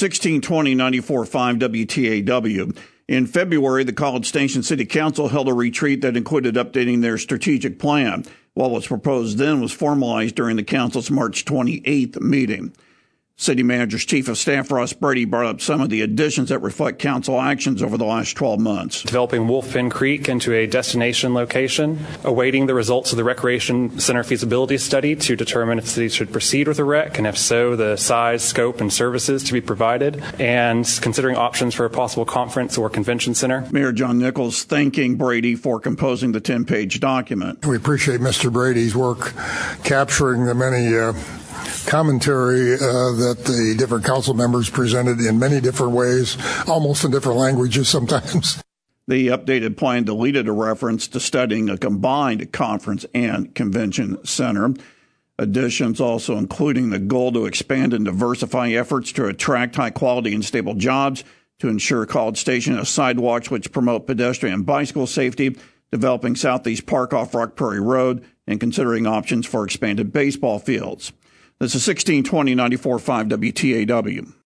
1620-94.5 WTAW. In February, the College Station City Council held a retreat that included updating their strategic plan. What was proposed then was formalized during the council's March 28th meeting. City Manager's Chief of Staff Ross Brady brought up some of the additions that reflect council actions over the last 12 months. Developing Wolfpin Creek into a destination location, awaiting the results of the Recreation Center feasibility study to determine if the city should proceed with a rec, and if so, the size, scope, and services to be provided, and considering options for a possible conference or convention center. Mayor John Nichols thanking Brady for composing the 10-page document. We appreciate Mr. Brady's work capturing the many commentary that the different council members presented in many different ways, almost in different languages sometimes. The updated plan deleted a reference to studying a combined conference and convention center. Additions also including the goal to expand and diversify efforts to attract high-quality and stable jobs, to ensure College Station has sidewalks which promote pedestrian and bicycle safety, developing Southeast Park off Rock Prairie Road, and considering options for expanded baseball fields. This is 1620-94.5 WTAW.